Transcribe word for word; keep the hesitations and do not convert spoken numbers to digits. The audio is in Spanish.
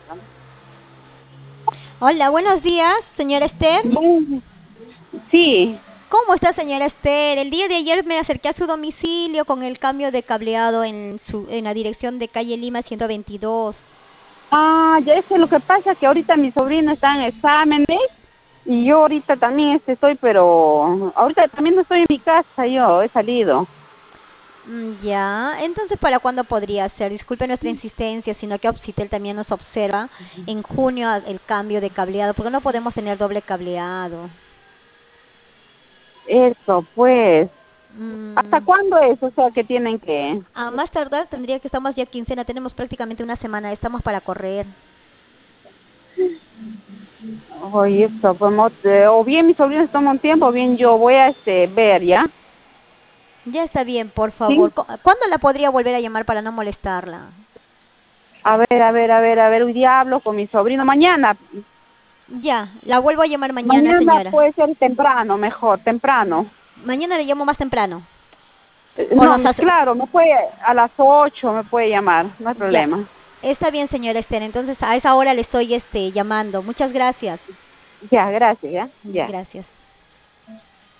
Hola, buenos días, señora Esther. Bueno, sí. ¿Cómo está, señora Esther? El día de ayer me acerqué a su domicilio con el cambio de cableado en, su, en la dirección de calle Lima ciento veintidós. Ah, ya es que lo que pasa es que ahorita mi sobrino está en exámenes y yo ahorita también este estoy, pero ahorita también no estoy en mi casa, yo he salido. Mm, ya, entonces, ¿para cuándo podría ser? Disculpe nuestra insistencia, sino que Opsitel también nos observa en junio a- el cambio de cableado, porque no podemos tener doble cableado. Eso, pues. ¿Hasta Mm, cuándo es? O sea, que tienen que... a más tardar tendría que estamos ya quincena, tenemos prácticamente una semana, estamos para correr. Oye, esto, pues, mo- eh, o bien mi sobrino se toma un tiempo, o bien yo voy a este ver, ¿ya? Ya está bien, por favor. ¿Sí? Cu- ¿Cuándo la podría volver a llamar para no molestarla? A ver, a ver, a ver, a ver, hoy día hablo con mi sobrino. Mañana, Ya, la vuelvo a llamar mañana, mañana señora. puede ser temprano, mejor, temprano. Mañana le llamo más temprano. Eh, O nos No, hace- claro, me puede, a las ocho me puede llamar, no hay Ya, problema. está bien, señora Esther. Entonces a esa hora le estoy este, llamando. Muchas gracias. Ya, gracias, ya, ya. Gracias.